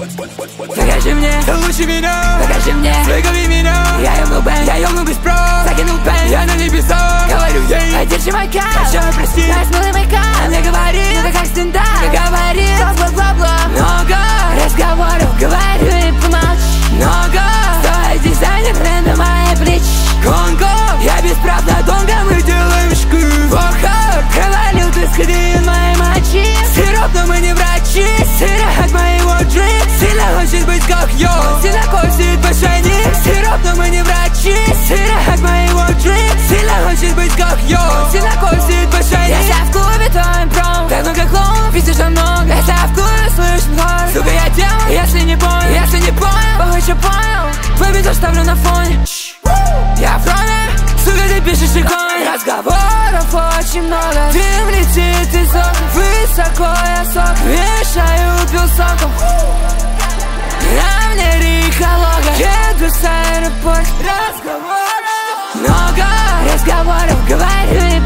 Покажи мне, ты лучше меня. Покажи мне, выговори меня. Я ёбну бэнг, я ёбну без прав. Закинул пэнг, я на небесах. Говорю ей, ай, держи мой кайф. Прощай, прости, дай смелый мой кайф. Она мне говорит, ну ты как стендап. Говорит, бла-бла-бла-бла. Много разговоров, говорю и помолчи. Много стоит дизайнер, хрен на моей плечи. Конго, я без прав на донга, мы делаем шкаф. Охар, кроволюты скрин моей мочи. Сироп, но мы не врачи. Сироп моего дрим. Сильно хочет быть как я. Он сильно косит по шайне. Сироп, но мы не врачи. Сироп моего дрим. Сильно хочет быть как я. Он сильно косит по шайне. Если в клубе, то импром. Так много клоунов, пиздишь там много. Если в клубе слышен хор. Сука, я делаю, если не понял. Если не понял, похуй, что понял. Твой бит оставлю на фоне. Я в роме, сука, ты пишешь иконы. Разговоров очень много. Дым летит из окна. Высоко я сок. Вешаю пилсоком. На мне река лога. Еду с аэропорта. Разговоров много. Разговоров говорю и